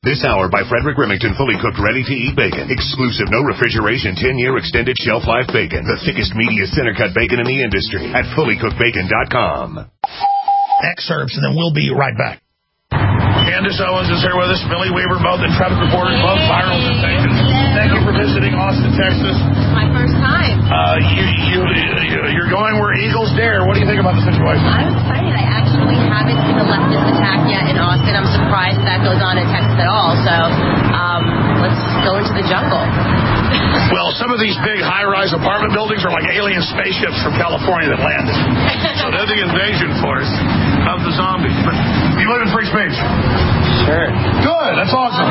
This hour by Frederick Remington, fully cooked, ready-to-eat bacon. Exclusive, no refrigeration, 10-year extended shelf life bacon. The thickest, meatiest, center-cut bacon in the industry at fullycookedbacon.com. Excerpts, and then we'll be right back. Candace Owens is here with us, Millie Weaver, both in traffic reporters, both viral sensations. Thank you for visiting Austin, Texas. My first time. You're going where Eagles dare. What do you think about the situation? I'm excited. I actually haven't seen a leftist attack yet in Austin. I'm surprised that goes on in Texas at all. So let's go into the jungle. Well, some of these big high-rise apartment buildings are like alien spaceships from California that landed. So they're the invasion force of the zombies. But you live in free speech? Sure. Good. That's awesome.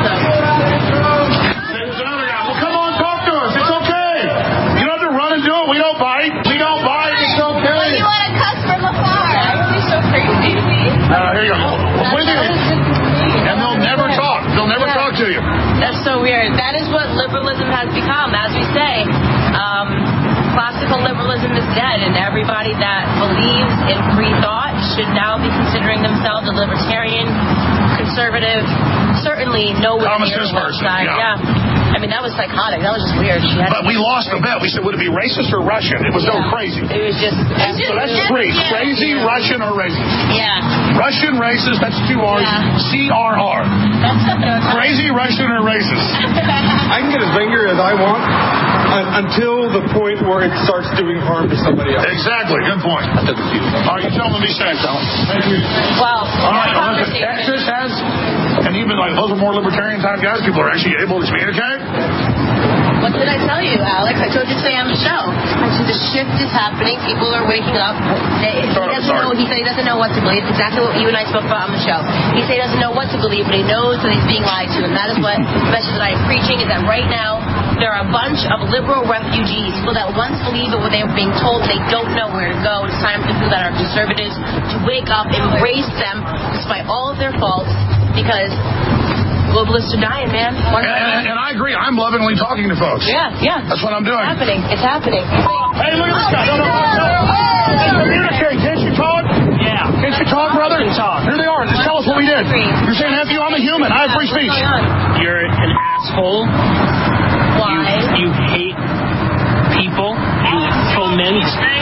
There's another guy. Well, come on, talk to us. It's okay. You don't have to run and do it. We don't bite. We don't bite. It's okay. Well, you want to cuss from afar. That would be so crazy to me. Here you go. What do you think? And they'll never talk. They'll never talk to you. That's so weird. That is what liberalism has become, as we say. Classical liberalism is dead, and everybody that believes in free thought should now be considering themselves a libertarian, conservative, certainly no common sense person. Yeah. I mean, that was psychotic. That was just weird. But we lost the bet. We said, would it be racist or Russian? It was so crazy. It was just... So that's three. Crazy, Russian, or racist. Yeah. Russian, racist, that's 2 R's. Yeah. CRR. Crazy, Russian, or racist. I can get as angry as I want until the point where it starts doing harm to somebody else. Exactly. Good point. All right, you tell them to be safe, Alan. Thank you. Well, all right, Texas has... And even like those are more libertarian type guys, people are actually able to communicate. What did I tell you, Alex? I told you today on the show. The shift is happening. People are waking up. He said he doesn't know what to believe. It's exactly what you and I spoke about on the show. He said he doesn't know what to believe, but he knows that he's being lied to. And that is what the message that I'm preaching is that right now there are a bunch of liberal refugees, people that once believed in what they were being told they don't know where to go. It's time for people that are conservatives to wake up, embrace them despite all of their faults, because globalists are dying, man. And I agree. I'm lovingly talking to folks. Yeah. That's what I'm doing. It's happening. Hey, look at this guy. No. Communicate. Can't you talk? Yeah. Can't you talk, brother? I can talk. Here they are. Just tell us what we did. You're saying, F you, I'm a human. I have free speech. You're an asshole. Why? You hate people. You foment.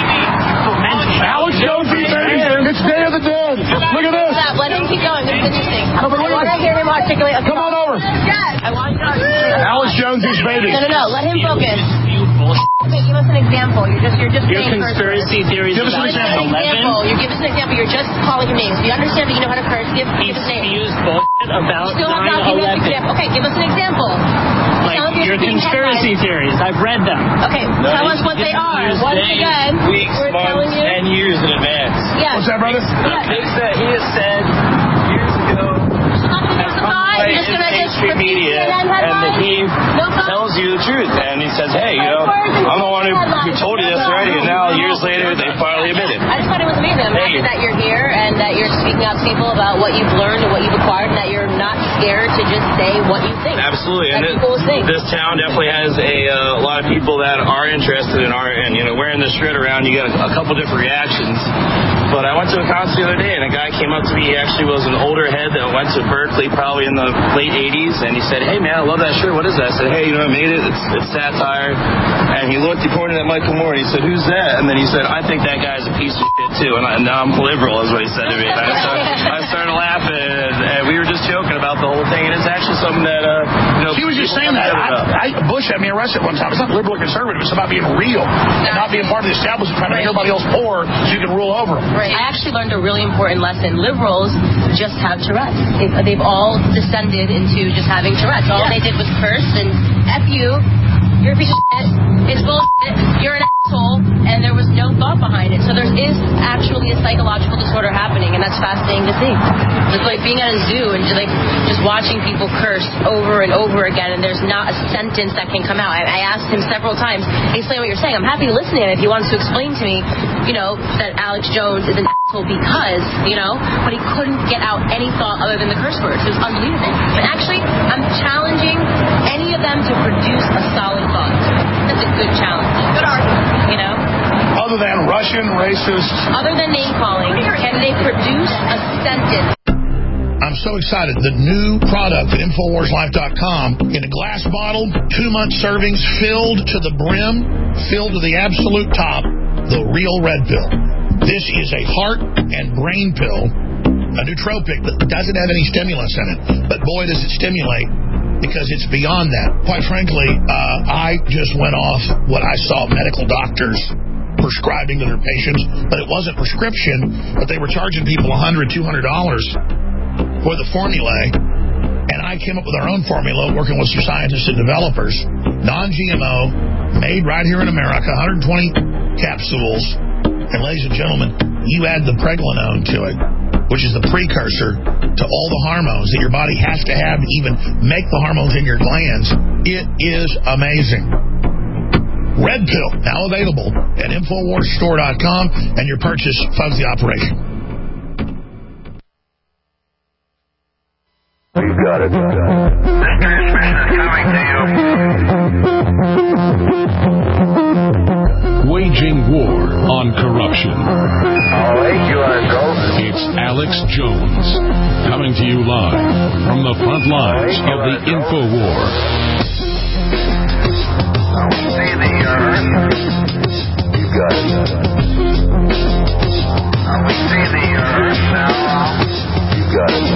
Alex Jones, it's Day of the Dead. Look at this. Let him keep going. It's interesting. I want to hear him articulate. Come on over. Yes. I want you to articulate. Alex Jones is baby. No. Let him focus. You bullshit. Okay, give us an example. You're just Your saying conspiracy theories Give us an example. You give us an example. You're just calling him names. You understand that you know how to curse. Give us names. Spews bullshit about 9/11. Okay, give us an example. Like your conspiracy theories. I've read them. Okay, tell us what they are. Once again, weeks, months, and years in advance. Yes. What's that, brother? He has said years ago in mainstream media, and that he tells you the truth. And he says, hey, I'm the one who told you this already, and now years later they finally admit it. I just thought it was amazing. I'm happy that you're here and that you're speaking out to people about what you've learned and what you've acquired, and that you're not scared to just say what you think. Absolutely. That's the coolest thing. This town definitely has a lot of people that are interested in art, and wearing this shirt around, you get a couple different reactions. But I went to a concert the other day, and a guy came up to me. He actually was an older head that went to Berkeley probably in the late 80s, and he said, hey, man, I love that shirt. What is that? I said, hey, I made it. It's satire. And he looked, he pointed at Michael Moore, and he said, who's that? And then he said, I think that guy's a piece of shit, too. And now I'm liberal, is what he said to me. And I started laughing, and we were just joking about the whole thing, and it's actually something that, He was just saying that. Bush had me arrested one time. It's not liberal or conservative. It's about being real and not being part of the establishment, trying to make everybody else poor so you can rule over them. Right. I actually learned a really important lesson. Liberals just have Tourette's. They've all descended into just having Tourette's. All they did was curse and F you, you're a piece of shit, it's bullshit, you're an asshole, and there was no thought behind it. So there is actually a psychological disorder happening, and that's fascinating to see. It's like being at a zoo and just watching people curse over and over again, and there's not a sentence that can come out. I asked him several times, explain what you're saying. I'm happy to listen to it if he wants to explain to me, that Alex Jones is an asshole because, but he couldn't get out any thought other than the curse words. It was unbelievable. And actually, I'm challenging any of them to produce a solid thought. That's a good challenge. Good argument. Other than Russian, racist. Other than name calling, can they produce a sentence? I'm so excited. The new product at InfoWarsLife.com in a glass bottle, 2-month servings, filled to the brim, filled to the absolute top, the real red pill. This is a heart and brain pill, a nootropic that doesn't have any stimulants in it. But boy, does it stimulate, because it's beyond that. Quite frankly, I just went off what I saw medical doctors prescribing to their patients, but it wasn't prescription, but they were charging people $100, $200 for the formulae, and I came up with our own formula, working with some scientists and developers, non-GMO, made right here in America, 120 capsules, and ladies and gentlemen, you add the pregnenolone to it, which is the precursor to all the hormones that your body has to have to even make the hormones in your glands. It is amazing. Red Pill, now available at InfoWarsStore.com, and your purchase funds the operation. You got it. This transmission is coming to you. Waging war on corruption. All right, you want to go? It's Alex Jones, coming to you live from the front lines of the InfoWar. See the Earth. You got it. We see the Earth now. You got it.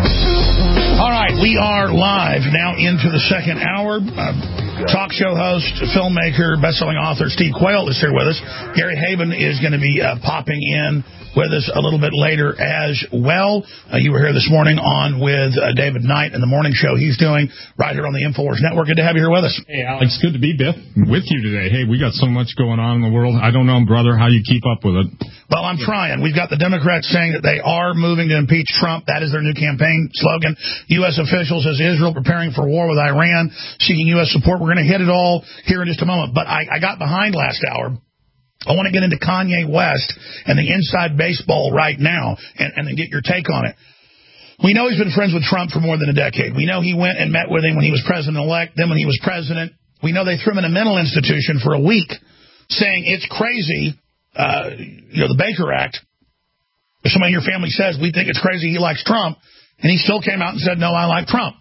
All right, we are live now into the second hour. Talk show host, filmmaker, best-selling author Steve Quayle is here with us. Gary Haben is going to be popping in with us a little bit later as well. You were here this morning on with David Knight in the morning show he's doing right here on the InfoWars Network. Good to have you here with us. Hey, Alex, good to be with you today. Hey, we got so much going on in the world. I don't know, brother, how you keep up with it. Well, I'm trying. We've got the Democrats saying that they are moving to impeach Trump. That is their new campaign slogan. U.S. officials as Israel preparing for war with Iran, seeking U.S. support. We're going to hit it all here in just a moment. But I got behind last hour. I want to get into Kanye West and the inside baseball right now and then get your take on it. We know he's been friends with Trump for more than a decade. We know he went and met with him when he was president-elect, then when he was president. We know they threw him in a mental institution for a week, saying it's crazy, the Baker Act. If somebody in your family says, we think it's crazy he likes Trump, and he still came out and said, no, I like Trump.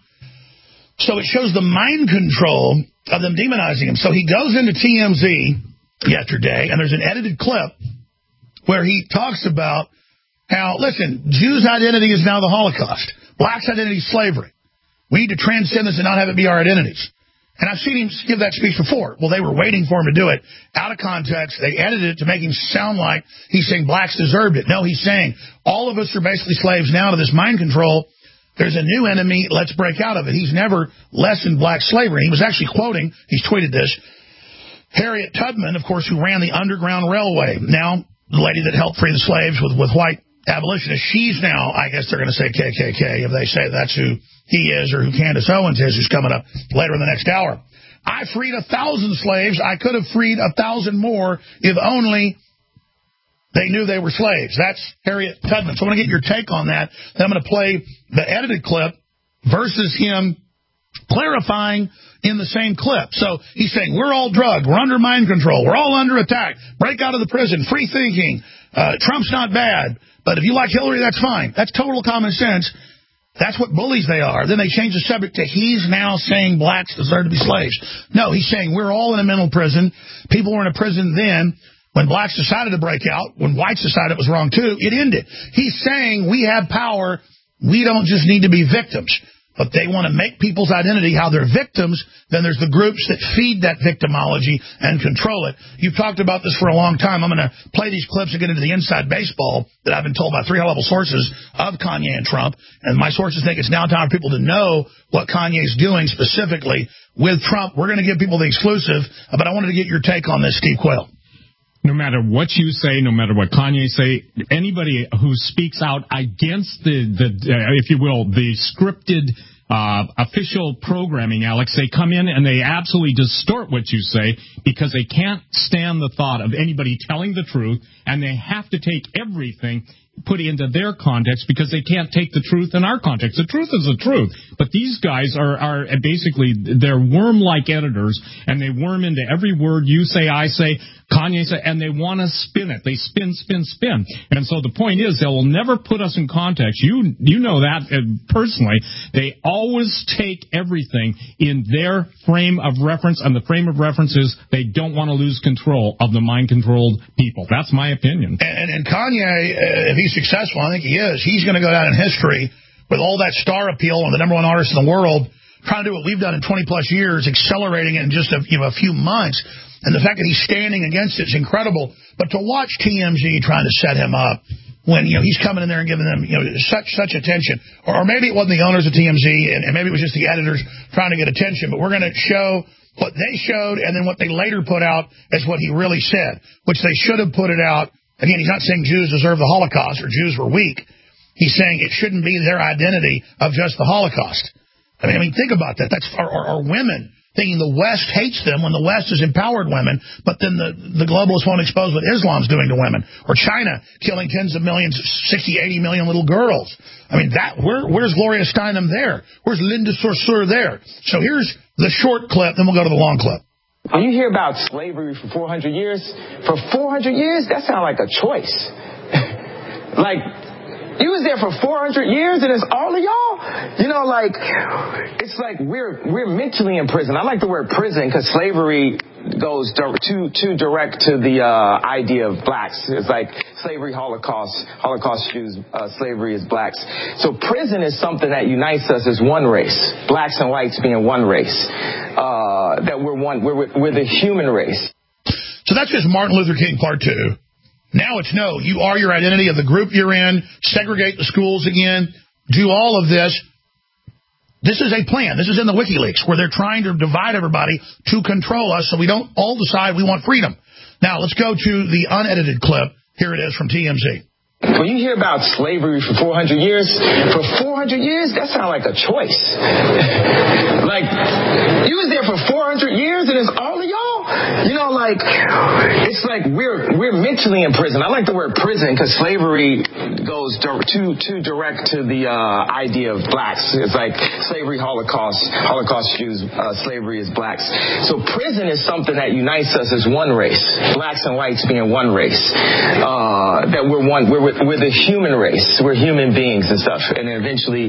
So it shows the mind control of them demonizing him. So he goes into TMZ yesterday, and there's an edited clip where he talks about how, listen, Jews' identity is now the Holocaust. Blacks' identity is slavery. We need to transcend this and not have it be our identities. And I've seen him give that speech before. Well, they were waiting for him to do it. Out of context, they edited it to make him sound like he's saying blacks deserved it. No, he's saying all of us are basically slaves now to this mind control. There's a new enemy. Let's break out of it. He's never lessened black slavery. He was actually quoting, he's tweeted this, Harriet Tubman, of course, who ran the Underground Railway. Now, the lady that helped free the slaves with white abolitionists, she's now, I guess they're going to say KKK if they say that's who he is or who Candace Owens is, who's coming up later in the next hour. I freed 1,000 slaves. I could have freed 1,000 more if only they knew they were slaves. That's Harriet Tubman. So I want to get your take on that. Then I'm going to play the edited clip versus him clarifying in the same clip. So he's saying, we're all drugged. We're under mind control. We're all under attack. Break out of the prison. Free thinking. Trump's not bad. But if you like Hillary, that's fine. That's total common sense. That's what bullies they are. Then they change the subject to he's now saying blacks deserve to be slaves. No, he's saying we're all in a mental prison. People were in a prison then. When blacks decided to break out, when whites decided it was wrong too, it ended. He's saying we have power. We don't just need to be victims. But they want to make people's identity how they're victims. Then there's the groups that feed that victimology and control it. You've talked about this for a long time. I'm going to play these clips and get into the inside baseball that I've been told by 3 high-level sources of Kanye and Trump. And my sources think it's now time for people to know what Kanye's doing specifically with Trump. We're going to give people the exclusive, but I wanted to get your take on this, Steve Quayle. No matter what you say, no matter what Kanye say, anybody who speaks out against if you will, the scripted official programming, Alex, they come in and they absolutely distort what you say because they can't stand the thought of anybody telling the truth, and they have to take everything put into their context because they can't take the truth in our context. The truth is the truth. But these guys are basically, they're worm-like editors, and they worm into every word you say, I say, Kanye say, and they want to spin it. They spin. And so the point is, they will never put us in context. You know that personally. They always take everything in their frame of reference, and the frame of reference is they don't want to lose control of the mind-controlled people. That's my opinion. And Kanye, if he's successful, I think he is, he's going to go down in history with all that star appeal and the number one artist in the world, trying to do what we've done in 20-plus years, accelerating it in just a few months. And the fact that he's standing against it is incredible. But to watch TMZ trying to set him up when he's coming in there and giving them such attention, or maybe it wasn't the owners of TMZ, and maybe it was just the editors trying to get attention. But we're going to show what they showed, and then what they later put out as what he really said, which they should have put it out. Again, he's not saying Jews deserve the Holocaust or Jews were weak. He's saying it shouldn't be their identity of just the Holocaust. I mean, think about that. That's our women thinking the West hates them when the West has empowered women, but then the globalists won't expose what Islam's doing to women. Or China killing tens of millions, 60, 80 million little girls. I mean, where's Gloria Steinem there? Where's Linda Sarsour there? So here's the short clip, then we'll go to the long clip. When you hear about slavery for 400 years, that sounds like a choice. Like, you was there for 400 years and it's all of y'all? It's like we're mentally in prison. I like the word prison because slavery goes too direct to the idea of blacks. It's like slavery, Holocaust Jews, slavery is blacks. So prison is something that unites us as one race, blacks and whites being one race. That we're the human race. So that's just Martin Luther King Part 2. Now it's no, you are your identity of the group you're in, segregate the schools again, do all of this. This is a plan. This is in the WikiLeaks, where they're trying to divide everybody to control us so we don't all decide we want freedom. Now, let's go to the unedited clip. Here it is from TMZ. When you hear about slavery for 400 years, that sounds like a choice. Like, you was there for 400 years and it's all of y'all? It's like we're mentally in prison. I like the word prison because slavery goes too direct to the idea of blacks. It's like slavery, Holocaust Jews, slavery is blacks. So prison is something that unites us as one race, blacks and whites being one race. That we're the human race. We're human beings and stuff. And eventually,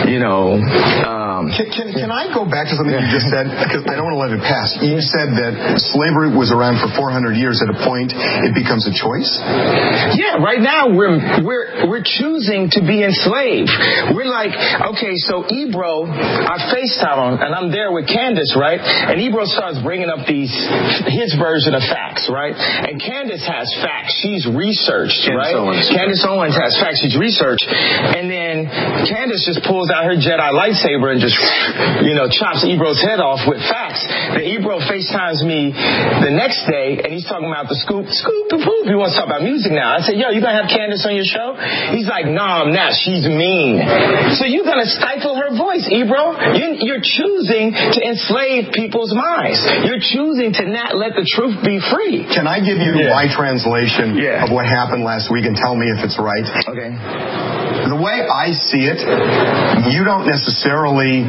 Can I go back to something you just said? Because I don't want to let it pass. You said that slavery was around for 400 years. At a point, it becomes a choice? Yeah, right now we're choosing to be enslaved. We're like, okay, so Ebro, I FaceTime him, and I'm there with Candace, right? And Ebro starts bringing up his version of facts, right? And Candace has facts. She's researched, right? Candace Owens has facts. She's researched. And then Candace just pulls out her Jedi lightsaber and just, chops Ebro's head off with facts. Then Ebro FaceTimes me the next day, and he's talking about the scoop, the poop. He wants to talk about music now. I said, yo, you gonna have Candace on your show? He's like, nah, I'm not. She's mean. So you're gonna stifle her voice, Ebro. You're choosing to enslave people's minds. You're choosing to not let the truth be free. Can I give you my translation of what happened last week and tell me if it's right? Okay. The way I see it, you don't necessarily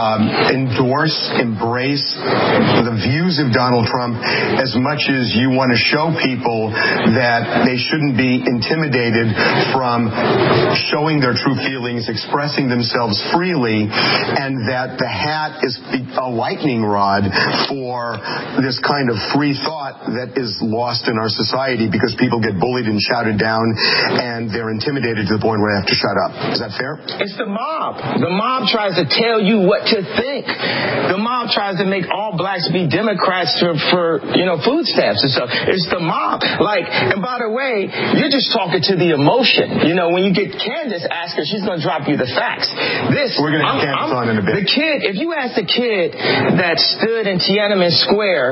embrace the views of Donald Trump as much as you want to show people that they shouldn't be intimidated from showing their true feelings, expressing themselves freely, and that the hat is a lightning rod for this kind of free thought that is lost in our society because people get bullied and shouted down and they're intimidated to the point where they have to shut up. Is that fair? It's the mob. The mob tries to tell you what to think. The mob tries to make all blacks be Democrats for food stamps and stuff. It's the mob. And by the way, you're just talking to the emotion. When you get Candace, ask her, she's going to drop you the facts. We're going to get Candace on in a bit. The kid, if you ask the kid that stood in Tiananmen Square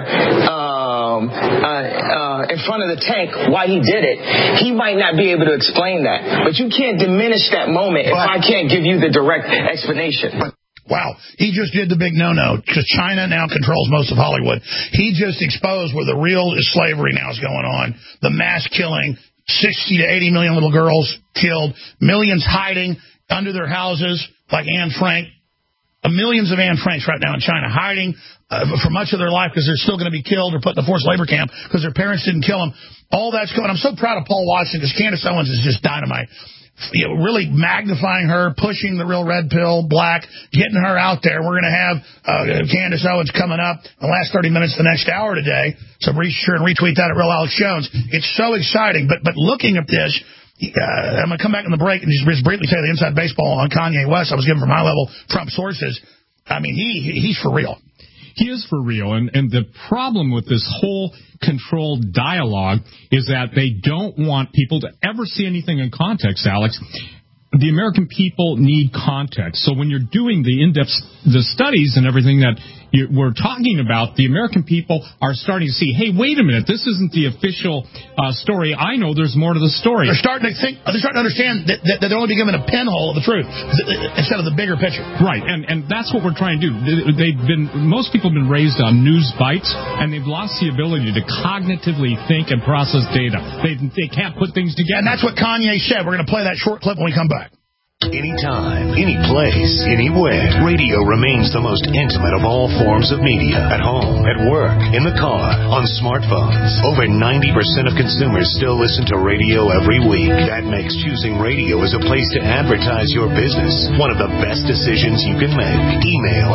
in front of the tank why he did it, he might not be able to explain that. But you can't diminish that moment if I can't give you the direct explanation. Wow, he just did the big no-no because China now controls most of Hollywood. He just exposed where the real slavery now is going on, the mass killing, 60 to 80 million little girls killed, millions hiding under their houses, like Anne Frank. Millions of Anne Franks right now in China hiding for much of their life because they're still going to be killed or put in the forced labor camp because their parents didn't kill them. All that's going. I'm so proud of Paul Watson because Candace Owens is just dynamite. Really magnifying her, pushing the real red pill, black, getting her out there. We're going to have Candace Owens coming up in the last 30 minutes the next hour today. So be sure and retweet that at Real Alex Jones. It's so exciting. But looking at this, I'm going to come back in the break and just briefly tell you the inside baseball on Kanye West. I was given from high-level Trump sources. I mean, he's for real. He is for real, and the problem with this whole controlled dialogue is that they don't want people to ever see anything in context, Alex. The American people need context. So when you're doing the in-depth the studies and everything that we're talking about, the American people are starting to see, hey, wait a minute, this isn't the official story. I know there's more to the story. They're starting to understand that they're only being given a pinhole of the truth instead of the bigger picture. Right, and that's what we're trying to do. Most people have been raised on news bites, and they've lost the ability to cognitively think and process data. They can't put things together. And that's what Kanye said. We're going to play that short clip when we come back. Anytime, any place, anywhere, radio remains the most intimate of all forms of media. At home, at work, in the car, on smartphones. Over 90% of consumers still listen to radio every week. That makes choosing radio as a place to advertise your business one of the best decisions you can make. Email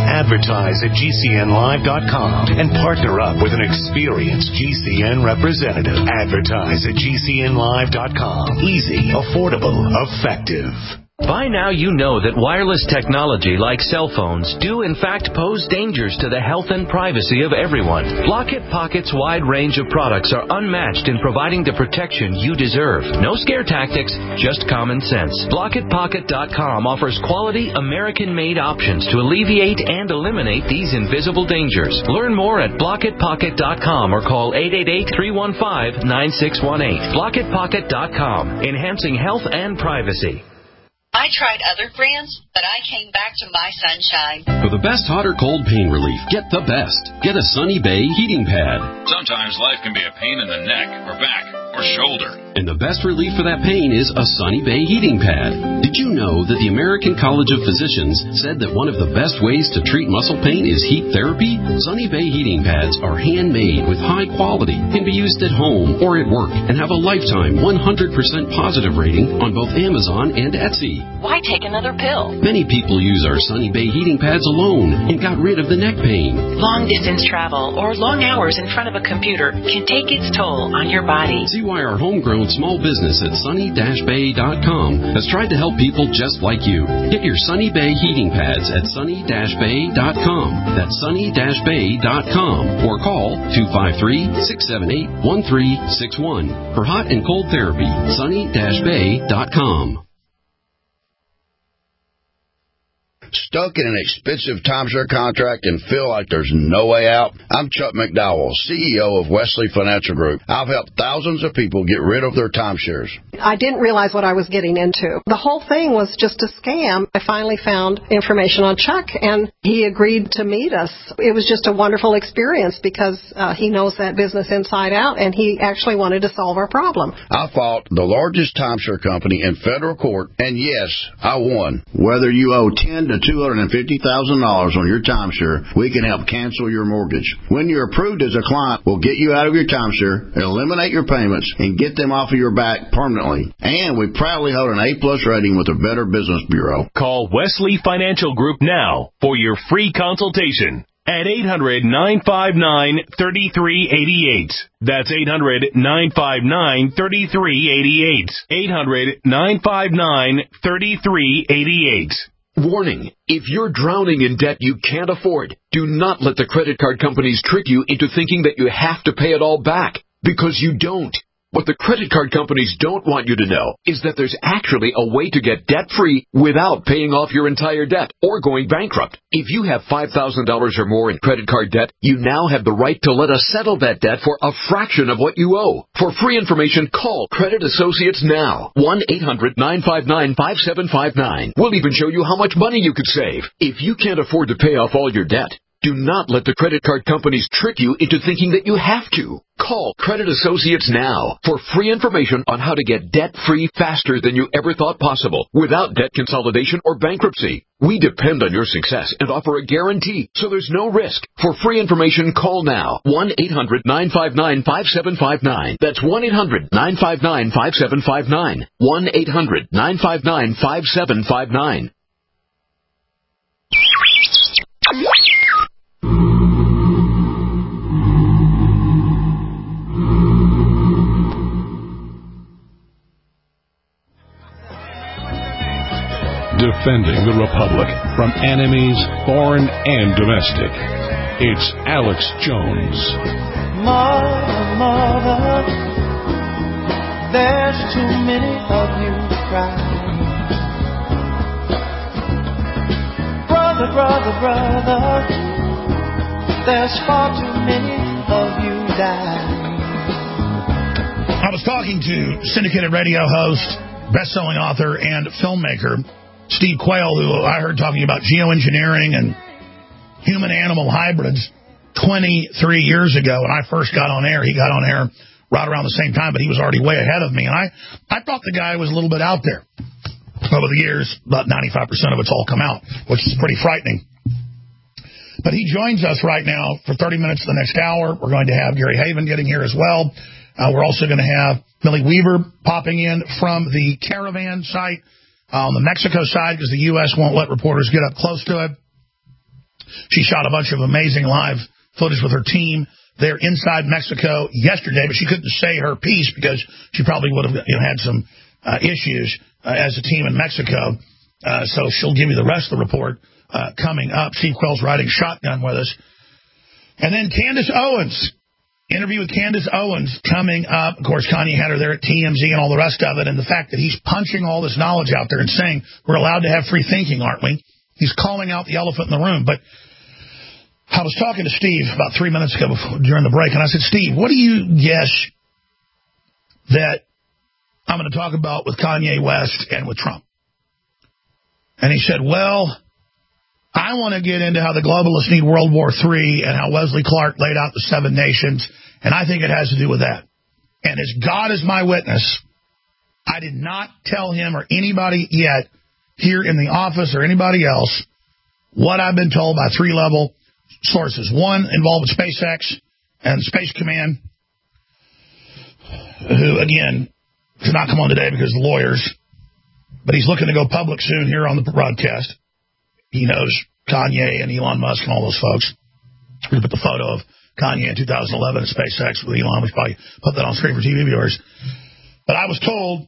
advertise@gcnlive.com and partner up with an experienced GCN representative. Advertise@gcnlive.com. Easy, affordable, effective. By now you know that wireless technology like cell phones do in fact pose dangers to the health and privacy of everyone. Blockit Pocket's wide range of products are unmatched in providing the protection you deserve. No scare tactics, just common sense. BlockitPocket.com offers quality American-made options to alleviate and eliminate these invisible dangers. Learn more at BlockitPocket.com or call 888-315-9618. BlockitPocket.com, enhancing health and privacy. I tried other brands, but I came back to My Sunshine. For the best hot or cold pain relief, get the best. Get a Sunny Bay heating pad. Sometimes life can be a pain in the neck or back or shoulder. And the best relief for that pain is a Sunny Bay heating pad. Did you know that the American College of Physicians said that one of the best ways to treat muscle pain is heat therapy? Sunny Bay heating pads are handmade with high quality, can be used at home or at work, and have a lifetime 100% positive rating on both Amazon and Etsy. Why take another pill? Many people use our Sunny Bay heating pads alone and got rid of the neck pain. Long distance travel or long hours in front of a computer can take its toll on your body. See why our homegrown small business at sunny-bay.com has tried to help people just like you. Get your Sunny Bay heating pads at sunny-bay.com. That's sunny-bay.com or call 253-678-1361 for hot and cold therapy. sunny-bay.com. Stuck in an expensive timeshare contract and feel like there's no way out? I'm Chuck McDowell, CEO of Wesley Financial Group. I've helped thousands of people get rid of their timeshares. I didn't realize what I was getting into. The whole thing was just a scam. I finally found information on Chuck, and he agreed to meet us. It was just a wonderful experience because he knows that business inside out, and he actually wanted to solve our problem. I fought the largest timeshare company in federal court, and yes, I won. Whether you owe $10,000 to $250,000 on your timeshare, we can help cancel your mortgage. When you're approved as a client, we'll get you out of your timeshare, eliminate your payments, and get them off of your back permanently. And we proudly hold an A+ rating with the Better Business Bureau. Call Wesley Financial Group now for your free consultation at 800-959-3388. That's 800-959-3388. 800-959-3388. Warning, if you're drowning in debt you can't afford, do not let the credit card companies trick you into thinking that you have to pay it all back, because you don't. What the credit card companies don't want you to know is that there's actually a way to get debt-free without paying off your entire debt or going bankrupt. If you have $5,000 or more in credit card debt, you now have the right to let us settle that debt for a fraction of what you owe. For free information, call Credit Associates now. 1-800-959-5759. We'll even show you how much money you could save. If you can't afford to pay off all your debt, Do not let the credit card companies trick you into thinking that you have to. Call Credit Associates now for free information on how to get debt-free faster than you ever thought possible without debt consolidation or bankruptcy. We depend on your success and offer a guarantee, so there's no risk. For free information, call now. 1-800-959-5759. That's 1-800-959-5759. 1-800-959-5759. Defending the Republic from enemies, foreign and domestic. It's Alex Jones. Mother, there's too many of you crying. Brother, there's far too many of you dying. I was talking to syndicated radio host, best-selling author, and filmmaker Steve Quayle, who I heard talking about geoengineering and human-animal hybrids 23 years ago. When I first got on air, he got on air right around the same time, but he was already way ahead of me. And I thought the guy was a little bit out there. Over the years, about 95% of it's all come out, which is pretty frightening. But he joins us right now for 30 minutes the next hour. We're going to have Gary Haven getting here as well. We're also going to have Millie Weaver popping in from the Caravan site on the Mexico side, because the U.S. won't let reporters get up close to it. She shot a bunch of amazing live footage with her team there inside Mexico yesterday, but she couldn't say her piece because she probably would have had some issues as a team in Mexico. So she'll give you the rest of the report coming up. Steve Quayle's riding shotgun with us. And then Candace Owens. Interview with Candace Owens coming up. Of course, Kanye had her there at TMZ and all the rest of it. And the fact that he's punching all this knowledge out there and saying we're allowed to have free thinking, aren't we? He's calling out the elephant in the room. But I was talking to Steve about 3 minutes ago during the break, and I said, Steve, what do you guess that I'm going to talk about with Kanye West and with Trump? And he said, well, I want to get into how the globalists need World War III and how Wesley Clark laid out the 7 nations, and I think it has to do with that. And as God is my witness, I did not tell him or anybody yet here in the office or anybody else what I've been told by 3-level sources. One involved with SpaceX and Space Command, who, again, did not come on today because of the lawyers, but he's looking to go public soon here on the broadcast. He knows Kanye and Elon Musk and all those folks. We put the photo of Kanye in 2011 at SpaceX with Elon. We should probably put that on screen for TV viewers. But I was told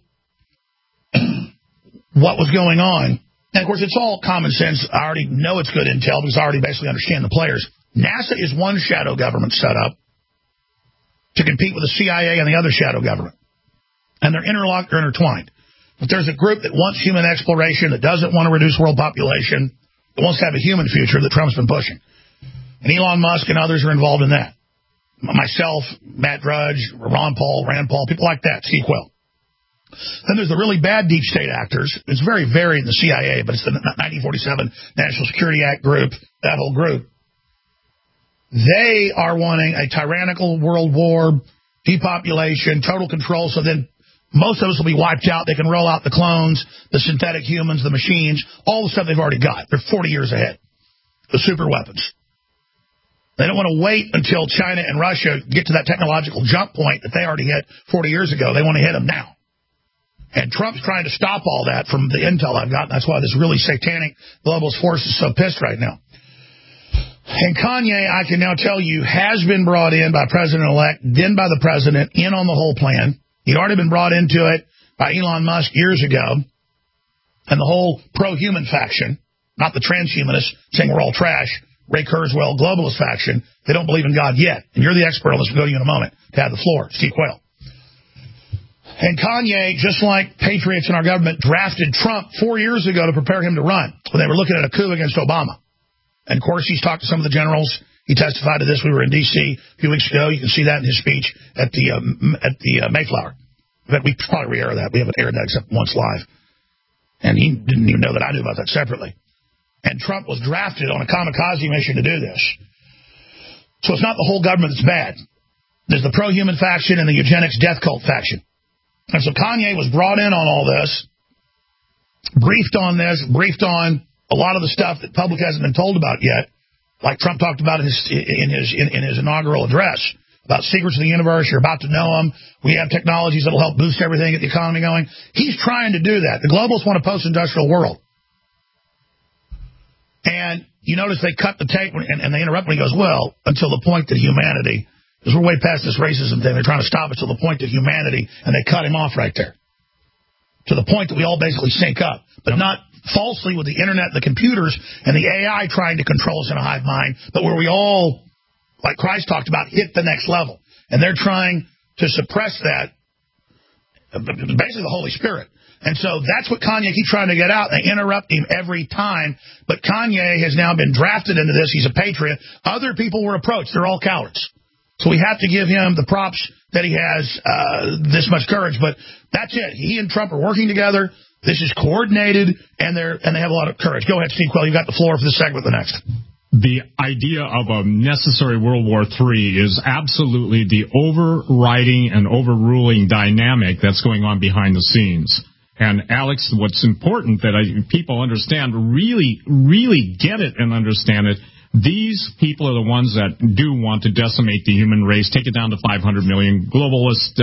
what was going on. And, of course, it's all common sense. I already know it's good intel because I already basically understand the players. NASA is one shadow government set up to compete with the CIA and the other shadow government. And they're interlocked or intertwined. But there's a group that wants human exploration, that doesn't want to reduce world population, that wants to have a human future that Trump's been pushing. And Elon Musk and others are involved in that. Myself, Matt Drudge, Ron Paul, Rand Paul, people like that, Steve Quayle. Then there's the really bad deep state actors. It's very varied in the CIA, but it's the 1947 National Security Act group, that whole group. They are wanting a tyrannical world war, depopulation, total control, so then most of us will be wiped out. They can roll out the clones, the synthetic humans, the machines, all the stuff they've already got. They're 40 years ahead. The super weapons. They don't want to wait until China and Russia get to that technological jump point that they already hit 40 years ago. They want to hit them now. And Trump's trying to stop all that from the intel I've got. That's why this really satanic globalist force is so pissed right now. And Kanye, I can now tell you, has been brought in by President-elect, then by the president, in on the whole plan. He'd already been brought into it by Elon Musk years ago. And the whole pro-human faction, not the transhumanists saying we're all trash, Ray Kurzweil, globalist faction, they don't believe in God yet. And you're the expert on this. We'll go to you in a moment to have the floor. Steve Quayle. And Kanye, just like patriots in our government, drafted Trump 4 years ago to prepare him to run when they were looking at a coup against Obama. And, of course, he's talked to some of the generals. He testified to this. We were in D.C. a few weeks ago. You can see that in his speech at the Mayflower. But we probably re-air that. We haven't aired that except once live. And he didn't even know that I knew about that separately. And Trump was drafted on a kamikaze mission to do this. So it's not the whole government that's bad. There's the pro-human faction and the eugenics death cult faction. And so Kanye was brought in on all this, briefed on a lot of the stuff that public hasn't been told about yet, like Trump talked about in his inaugural address, about secrets of the universe. You're about to know them. We have technologies that will help boost everything, get the economy going. He's trying to do that. The globalists want a post-industrial world. And you notice they cut the tape and they interrupt when he goes, well, until the point that humanity, because we're way past this racism thing, they're trying to stop us till the point that humanity, and they cut him off right there. To the point that we all basically sync up, but not falsely with the internet, the computers, and the AI trying to control us in a hive mind, but where we all, like Christ talked about, hit the next level. And they're trying to suppress that, basically the Holy Spirit. And so that's what Kanye keeps trying to get out. They interrupt him every time. But Kanye has now been drafted into this. He's a patriot. Other people were approached. They're all cowards. So we have to give him the props that he has this much courage. But that's it. He and Trump are working together. This is coordinated, and they have a lot of courage. Go ahead, Steve Quayle. You've got the floor for this segment. The next. The idea of a necessary World War III is absolutely the overriding and overruling dynamic that's going on behind the scenes. And, Alex, what's important that people understand, really, really get it and understand it, these people are the ones that do want to decimate the human race, take it down to 500 million. Globalists,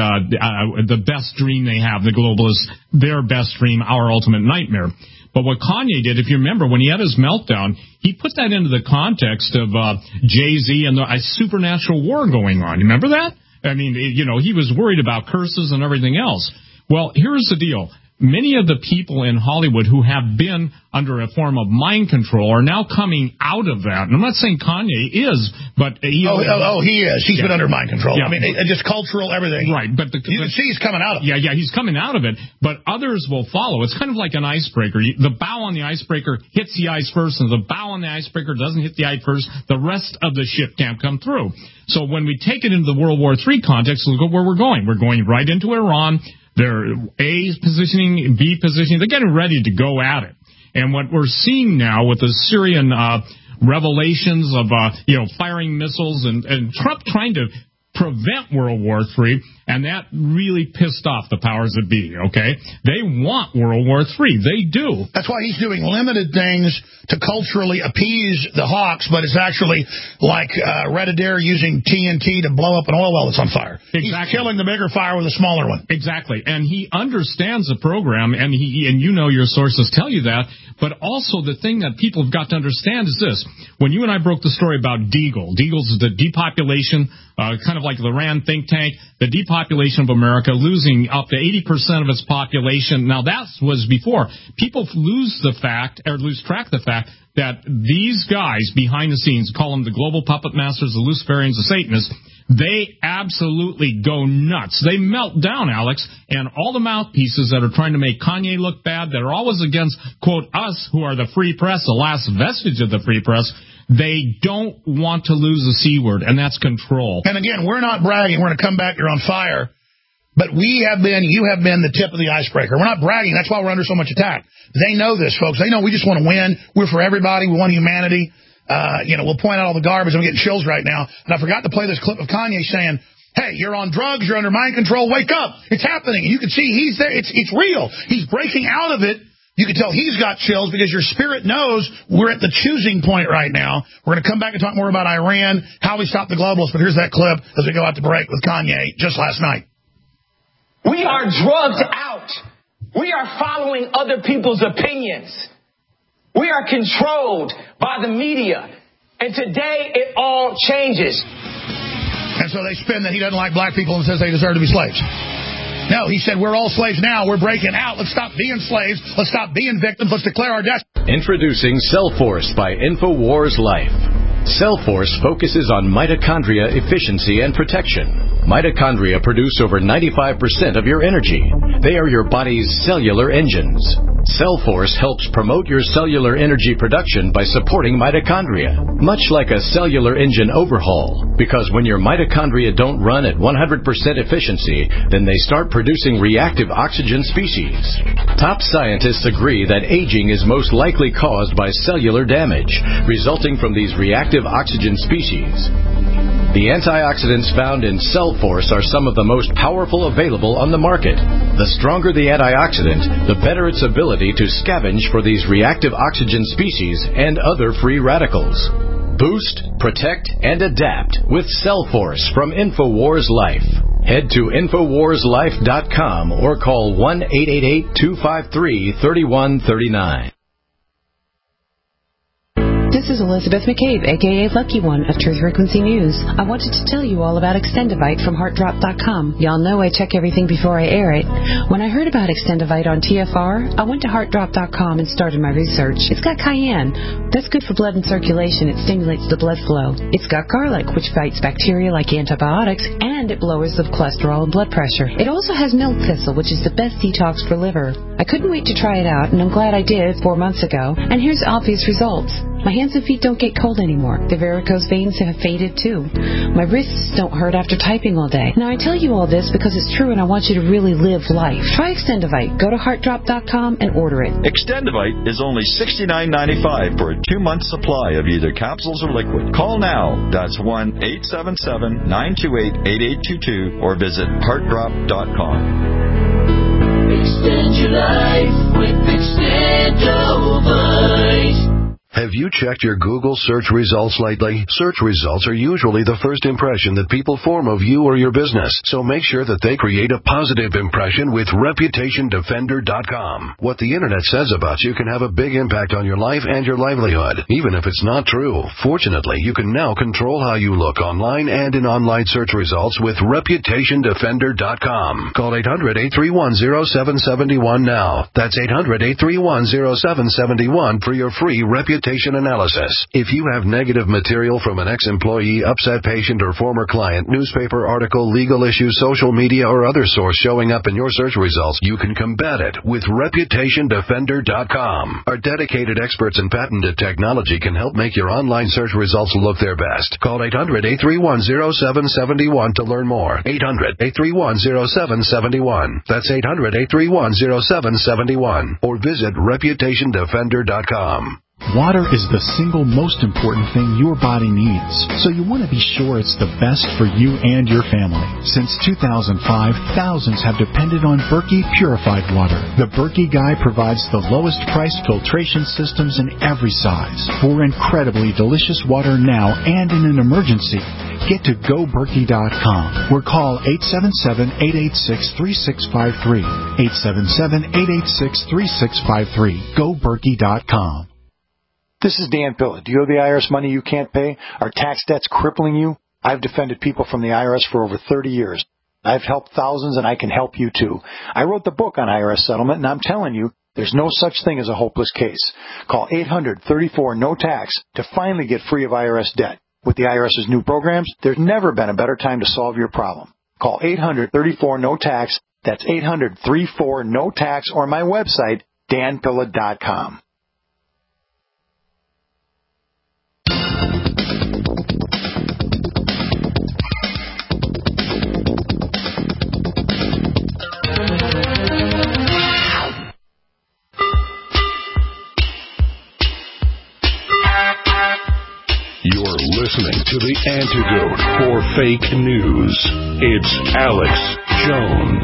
the best dream they have, the globalists, their best dream, our ultimate nightmare. But what Kanye did, if you remember, when he had his meltdown, he put that into the context of Jay-Z and a supernatural war going on. You remember that? I mean, he was worried about curses and everything else. Well, here's the deal. Many of the people in Hollywood who have been under a form of mind control are now coming out of that. And I'm not saying Kanye is, but he is. He's been under mind control. Yeah. I mean, just cultural everything. Right, but you can see he's coming out of it. Yeah, he's coming out of it. But others will follow. It's kind of like an icebreaker. The bow on the icebreaker hits the ice first, and the bow on the icebreaker doesn't hit the ice first. The rest of the ship can't come through. So when we take it into the World War III context, look at where we're going. We're going right into Iran. They're A positioning, B positioning. They're getting ready to go at it. And what we're seeing now with the Syrian revelations of firing missiles and Trump trying to prevent World War III, and that really pissed off the powers that be, okay? They want World War III. They do. That's why he's doing limited things to culturally appease the hawks, but it's actually like Red Adair using TNT to blow up an oil well that's on fire. Exactly. He's killing the bigger fire with a smaller one. Exactly. And he understands the program, and your sources tell you that, but also the thing that people have got to understand is this. When you and I broke the story about Deagle, Deagle's the depopulation, kind of like the RAND think tank, the depopulation of America, losing up to 80% of its population. Now, that was before. People lose track of the fact that these guys behind the scenes, call them the global puppet masters, the Luciferians, the Satanists, they absolutely go nuts. They melt down, Alex, and all the mouthpieces that are trying to make Kanye look bad, that are always against, quote, us, who are the free press, the last vestige of the free press, they don't want to lose the C word, and that's control. And again, we're not bragging. We're going to come back. You're on fire. But you have been the tip of the icebreaker. We're not bragging. That's why we're under so much attack. They know this, folks. They know we just want to win. We're for everybody. We want humanity. We'll point out all the garbage. I'm getting chills right now. And I forgot to play this clip of Kanye saying, hey, you're on drugs. You're under mind control. Wake up. It's happening. And you can see he's there. It's real. He's breaking out of it. You can tell he's got chills because your spirit knows we're at the choosing point right now. We're going to come back and talk more about Iran, how we stop the globalists. But here's that clip as we go out to break with Kanye just last night. We are drugged out. We are following other people's opinions. We are controlled by the media. And today it all changes. And so they spin that he doesn't like black people and says they deserve to be slaves. No, he said, we're all slaves now. We're breaking out. Let's stop being slaves. Let's stop being victims. Let's declare our destiny. Introducing CellForce by InfoWars Life. CellForce focuses on mitochondria efficiency and protection. Mitochondria produce over 95% of your energy. They are your body's cellular engines. Cellforce helps promote your cellular energy production by supporting mitochondria, much like a cellular engine overhaul, because when your mitochondria don't run at 100% efficiency, then they start producing reactive oxygen species. Top scientists agree that aging is most likely caused by cellular damage, resulting from these reactive oxygen species. The antioxidants found in Cellforce are some of the most powerful available on the market. The stronger the antioxidant, the better its ability to scavenge for these reactive oxygen species and other free radicals. Boost, protect, and adapt with Cellforce from InfoWars Life. Head to InfoWarsLife.com or call 1-888-253-3139. This is Elizabeth McCabe, a.k.a. Lucky One of Truth Frequency News. I wanted to tell you all about Extendivite from HeartDrop.com. Y'all know I check everything before I air it. When I heard about Extendivite on TFR, I went to HeartDrop.com and started my research. It's got cayenne. That's good for blood and circulation. It stimulates the blood flow. It's got garlic, which fights bacteria like antibiotics, and it lowers the cholesterol and blood pressure. It also has milk thistle, which is the best detox for liver. I couldn't wait to try it out, and I'm glad I did 4 months ago. And here's obvious results. My hands and feet don't get cold anymore. The varicose veins have faded too. My wrists don't hurt after typing all day. Now I tell you all this because it's true and I want you to really live life. Try Extendivite. Go to HeartDrop.com and order it. Extendivite is only $69.95 for a 2-month supply of either capsules or liquid. Call now. That's 1-877-928-8822 or visit HeartDrop.com. Extend your life with Extendivite. Have you checked your Google search results lately? Search results are usually the first impression that people form of you or your business, so make sure that they create a positive impression with ReputationDefender.com. What the Internet says about you can have a big impact on your life and your livelihood, even if it's not true. Fortunately, you can now control how you look online and in online search results with ReputationDefender.com. Call 800-831-0771 now. That's 800-831-0771 for your free reputation analysis. If you have negative material from an ex-employee, upset patient, or former client, newspaper article, legal issue, social media, or other source showing up in your search results, you can combat it with ReputationDefender.com. Our dedicated experts in patented technology can help make your online search results look their best. Call 800-831-0771 to learn more. 800-831-0771. That's 800-831-0771. Or visit ReputationDefender.com. Water is the single most important thing your body needs, so you want to be sure it's the best for you and your family. Since 2005, thousands have depended on Berkey purified water. The Berkey Guy provides the lowest priced filtration systems in every size. For incredibly delicious water now and in an emergency, get to GoBerkey.com or call 877-886-3653. 877-886-3653. GoBerkey.com. This is Dan Pilla. Do you owe the IRS money you can't pay? Are tax debts crippling you? I've defended people from the IRS for over 30 years. I've helped thousands, and I can help you too. I wrote the book on IRS settlement, and I'm telling you, there's no such thing as a hopeless case. Call 800-34-NO-TAX to finally get free of IRS debt. With the IRS's new programs, there's never been a better time to solve your problem. Call 800-34-NO-TAX. That's 800-34-NO-TAX, or my website, danpilla.com. You're listening to the antidote for fake news. It's Alex Jones.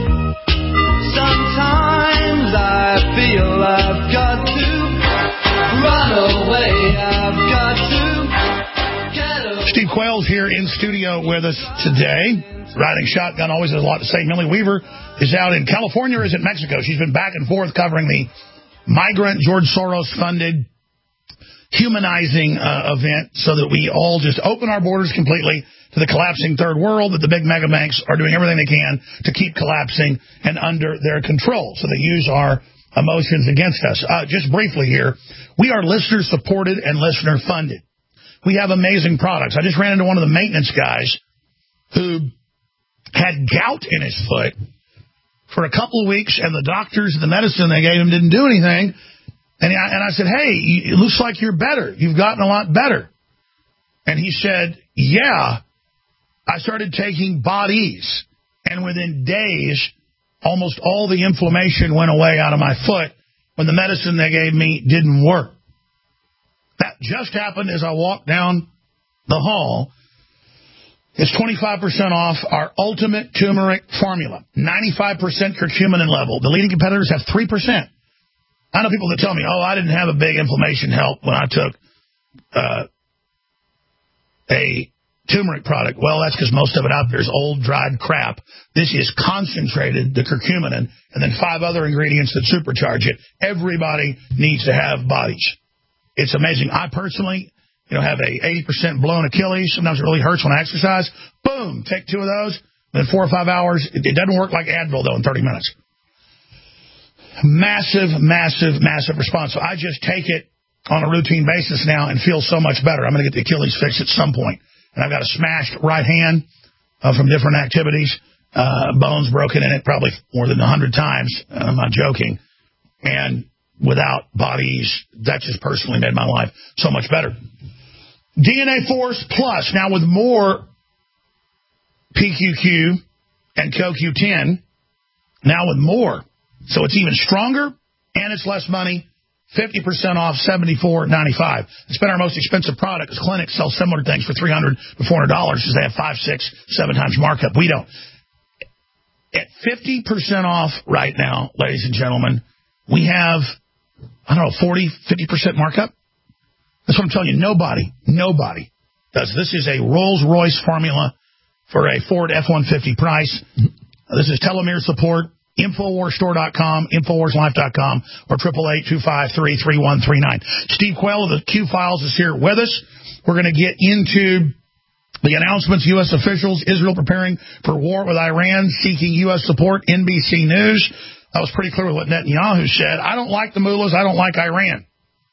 Sometimes I feel I've got to run away. I've got to get away. Steve Quayle's here in studio with us today. Riding shotgun, always has a lot to say. Millie Weaver is out in California or is it Mexico? She's been back and forth covering the migrant George Soros-funded humanizing event so that we all just open our borders completely to the collapsing third world, that the big mega banks are doing everything they can to keep collapsing and under their control. So they use our emotions against us. Just briefly here, we are listener-supported and listener-funded. We have amazing products. I just ran into one of the maintenance guys who had gout in his foot for a couple of weeks, and the doctors, the medicine they gave him didn't do anything. And I said, hey, it looks like you're better. You've gotten a lot better. And he said, yeah, I started taking bodies. And within days, almost all the inflammation went away out of my foot when the medicine they gave me didn't work. That just happened as I walked down the hall. It's 25% off our ultimate turmeric formula, 95% curcumin level. The leading competitors have 3%. I know people that tell me, oh, I didn't have a big inflammation help when I took a turmeric product. Well, that's because most of it out there is old, dried crap. This is concentrated, the curcumin, and then 5 other ingredients that supercharge it. Everybody needs to have bodies. It's amazing. I personally, have a 80% blown Achilles. Sometimes it really hurts when I exercise. Boom, take 2 of those. Within 4 or 5 hours. It doesn't work like Advil, though, in 30 minutes. Massive, massive, massive response. So I just take it on a routine basis now and feel so much better. I'm going to get the Achilles fixed at some point. And I've got a smashed right hand from different activities, bones broken in it probably more than 100 times. I'm not joking. And without bodies, that just personally made my life so much better. DNA Force Plus, now with more PQQ and CoQ10, now with more. So it's even stronger, and it's less money, 50% off, $74.95. It's been our most expensive product, because clinics sell similar things for $300 to $400, because they have 5, 6, 7 times markup. We don't. At 50% off right now, ladies and gentlemen, we have, 40, 50% markup. That's what I'm telling you. Nobody does. This is a Rolls-Royce formula for a Ford F-150 price. This is telomere support. InfoWarsStore.com, InfoWarsLife.com, or 888-253-3139. Steve Quayle of the Q-Files is here with us. We're going to get into the announcements, U.S. officials, Israel preparing for war with Iran, seeking U.S. support, NBC News. That was pretty clear with what Netanyahu said. I don't like the mullahs. I don't like Iran.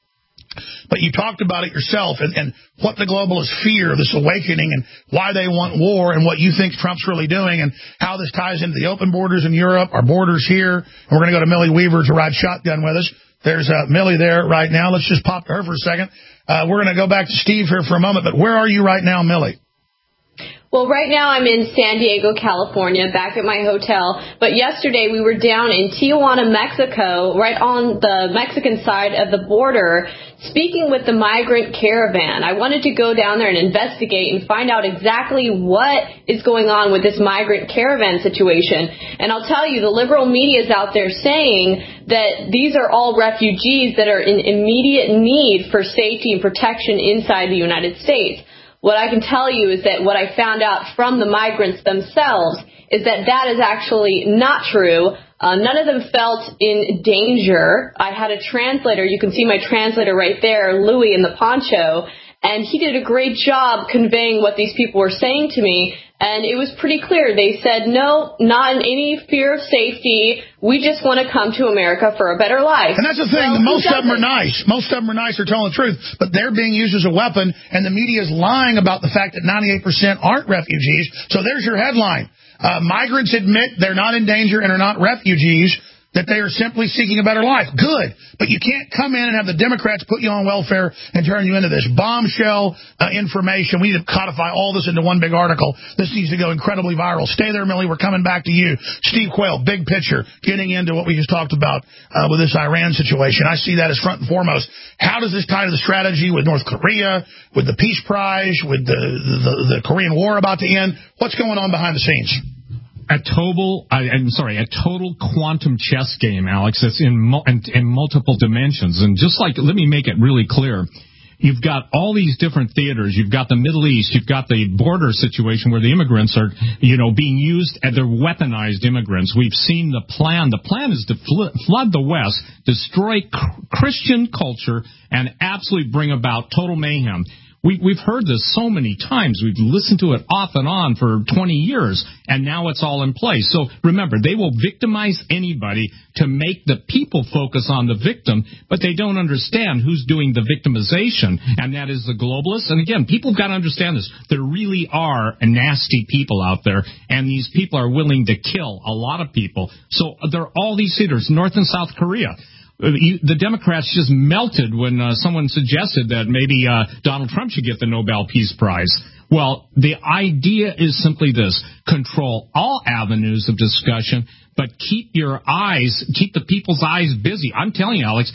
But you talked about it yourself and what the globalists fear, this awakening, and why they want war, and what you think Trump's really doing, and how this ties into the open borders in Europe, our borders here. And we're going to go to Millie Weaver to ride shotgun with us. There's Millie there right now. Let's just pop to her for a second. We're going to go back to Steve here for a moment, but where are you right now, Millie? Well, right now I'm in San Diego, California, back at my hotel. But yesterday we were down in Tijuana, Mexico, right on the Mexican side of the border, speaking with the migrant caravan. I wanted to go down there and investigate and find out exactly what is going on with this migrant caravan situation. And I'll tell you, the liberal media is out there saying that these are all refugees that are in immediate need for safety and protection inside the United States. What I can tell you is that what I found out from the migrants themselves is that that is actually not true. None of them felt in danger. I had a translator. You can see my translator right there, Louis in the poncho, and he did a great job conveying what these people were saying to me. And it was pretty clear. They said, no, not in any fear of safety. We just want to come to America for a better life. And that's the thing. Most of them are nice. Most of them are nice. They're telling the truth. But they're being used as a weapon, and the media is lying about the fact that 98% aren't refugees. So there's your headline. Migrants admit they're not in danger and are not refugees, that they are simply seeking a better life. Good. But you can't come in and have the Democrats put you on welfare and turn you into this bombshell information. We need to codify all this into one big article. This needs to go incredibly viral. Stay there, Millie. We're coming back to you. Steve Quayle, big picture, getting into what we just talked about with this Iran situation. I see that as front and foremost. How does this tie to the strategy with North Korea, with the Peace Prize, with the Korean War about to end? What's going on behind the scenes? A total quantum chess game, Alex, that's in multiple dimensions. And just like, let me make it really clear. You've got all these different theaters. You've got the Middle East. You've got the border situation where the immigrants are, being used, and they're weaponized immigrants. We've seen the plan. The plan is to flood the West, destroy Christian culture, and absolutely bring about total mayhem. We've heard this so many times. We've listened to it off and on for 20 years, and now it's all in place. So remember, they will victimize anybody to make the people focus on the victim, but they don't understand who's doing the victimization, and that is the globalists. And again, people have got to understand this. There really are nasty people out there, and these people are willing to kill a lot of people. So there are all these leaders, North and South Korea. The Democrats just melted when someone suggested that maybe Donald Trump should get the Nobel Peace Prize. Well, the idea is simply this: control all avenues of discussion, but keep the people's eyes busy. I'm telling you, Alex,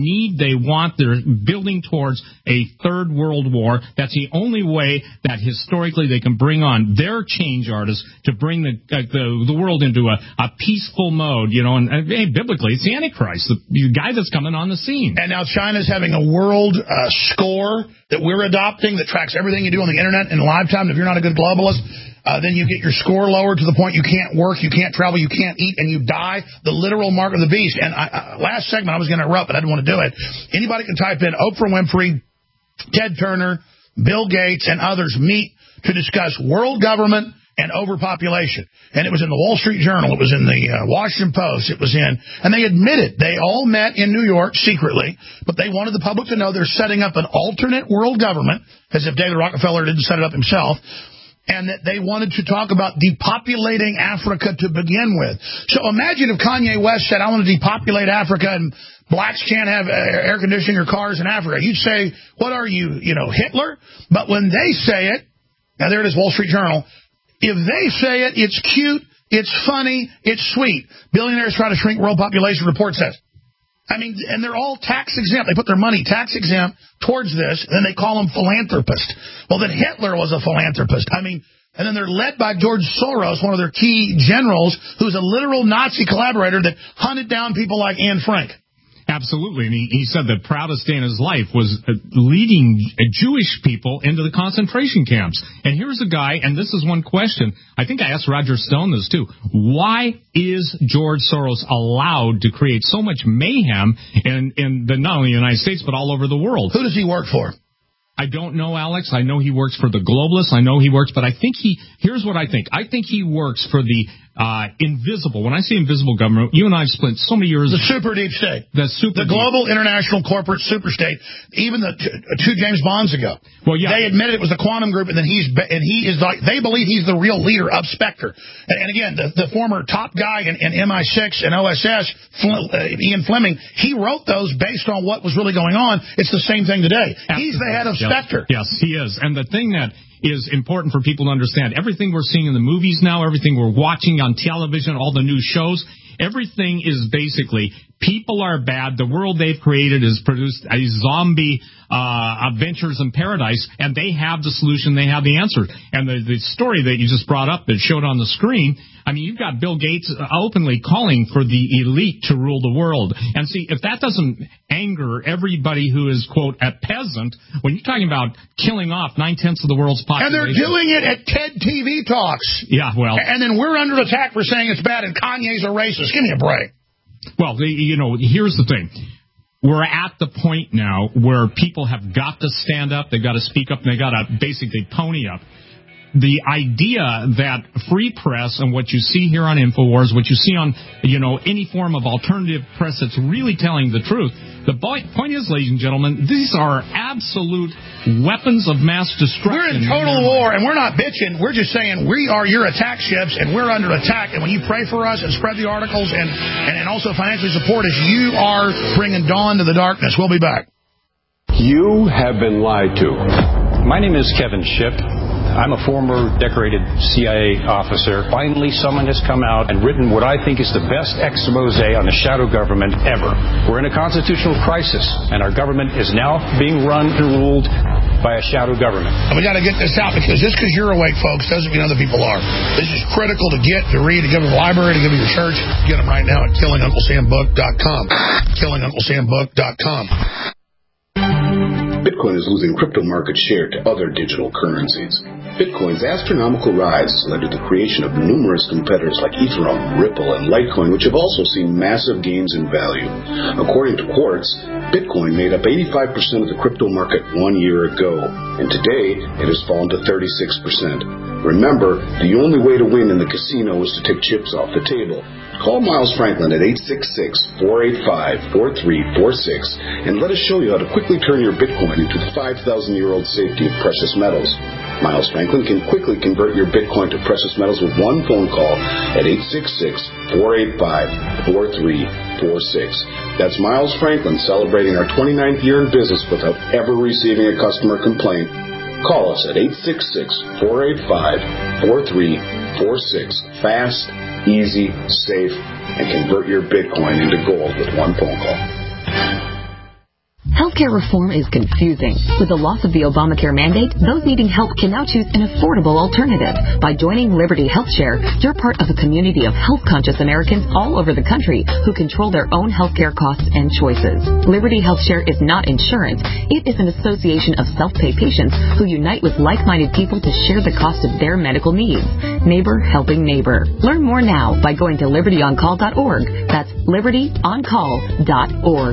they're building towards a third world war. That's the only way that historically they can bring on their change artists to bring the world into a peaceful mode, and biblically, it's the Antichrist, the guy that's coming on the scene. And now China's having a world score that we're adopting that tracks everything you do on the internet in live time. If you're not a good globalist, then you get your score lowered to the point you can't work, you can't travel, you can't eat, and you die. The literal mark of the beast. And last segment I was going to interrupt, but I didn't want to do it. Anybody can type in Oprah Winfrey, Ted Turner, Bill Gates, and others meet to discuss world government and overpopulation. And it was in the Wall Street Journal. It was in the Washington Post. And they admitted they all met in New York secretly, but they wanted the public to know they're setting up an alternate world government, as if David Rockefeller didn't set it up himself, and that they wanted to talk about depopulating Africa to begin with. So imagine if Kanye West said, I want to depopulate Africa and blacks can't have air conditioning or cars in Africa. You'd say, what are you, Hitler? But when they say it, now there it is, Wall Street Journal, if they say it, it's cute, it's funny, it's sweet. Billionaires try to shrink world population, report says. And they're all tax exempt. They put their money tax exempt towards this, and then they call them philanthropists. Well, then Hitler was a philanthropist. And then they're led by George Soros, one of their key generals, who's a literal Nazi collaborator that hunted down people like Anne Frank. Absolutely. And he said the proudest day in his life was leading Jewish people into the concentration camps. And here's a guy, and this is one question. I think I asked Roger Stone this too. Why is George Soros allowed to create so much mayhem in not only the United States, but all over the world? Who does he work for? I don't know, Alex. I know he works for the globalists. But I think here's what I think. I think he works for the invisible. When I say invisible government, you and I have spent so many years. The super deep state. The global international corporate super state. Even the two James Bonds ago. Well, yeah. They admitted it was the Quantum Group, and then they believe he's the real leader of Spectre. And again, the former top guy in MI6 and OSS, Ian Fleming, he wrote those based on what was really going on. It's the same thing today. Absolutely. He's the head of Spectre. Yes, he is. And the thing that is important for people to understand, everything we're seeing in the movies now, everything we're watching on television, all the new shows, everything is basically people are bad. The world they've created has produced a zombie adventures in paradise, and they have the solution. They have the answer. And the story that you just brought up that showed on the screen, you've got Bill Gates openly calling for the elite to rule the world. And see, if that doesn't anger everybody who is, quote, a peasant, when you're talking about killing off 9/10 of the world's population. And they're doing it at TED TV Talks. Yeah, well. And then we're under attack for saying it's bad, and Kanye's a racist. Give me a break. Well, here's the thing. We're at the point now where people have got to stand up, they've got to speak up, and they've got to basically pony up. The idea that free press and what you see here on InfoWars, what you see on, any form of alternative press that's really telling the truth, the point is, ladies and gentlemen, these are absolute weapons of mass destruction. We're in total war, and we're not bitching. We're just saying we are your attack ships, and we're under attack. And when you pray for us and spread the articles and also financially support us, you are bringing dawn to the darkness. We'll be back. You have been lied to. My name is Kevin Shipp. I'm a former decorated CIA officer. Finally, someone has come out and written what I think is the best expose on the shadow government ever. We're in a constitutional crisis, and our government is now being run and ruled by a shadow government. And we got to get this out, because just because you're awake, folks, doesn't mean other people are. This is critical to get, to read, to give to the library, to give to your church. Get them right now at KillingUncleSamBook.com. KillingUncleSamBook.com. Bitcoin is losing crypto market share to other digital currencies. Bitcoin's astronomical rise led to the creation of numerous competitors like Ethereum, Ripple, and Litecoin, which have also seen massive gains in value. According to Quartz, Bitcoin made up 85% of the crypto market 1 year ago, and today it has fallen to 36%. Remember, the only way to win in the casino is to take chips off the table. Call Miles Franklin at 866-485-4346 and let us show you how to quickly turn your Bitcoin into the 5,000-year-old safety of precious metals. Miles Franklin can quickly convert your Bitcoin to precious metals with one phone call at 866-485-4346. That's Miles Franklin celebrating our 29th year in business without ever receiving a customer complaint. Call us at 866-485-4346. Fast, easy, safe, and convert your Bitcoin into gold with one phone call. Healthcare reform is confusing. With the loss of the Obamacare mandate, those needing help can now choose an affordable alternative. By joining Liberty HealthShare, you're part of a community of health-conscious Americans all over the country who control their own healthcare costs and choices. Liberty HealthShare is not insurance. It is an association of self-pay patients who unite with like-minded people to share the cost of their medical needs. Neighbor helping neighbor. Learn more now by going to libertyoncall.org. That's libertyoncall.org.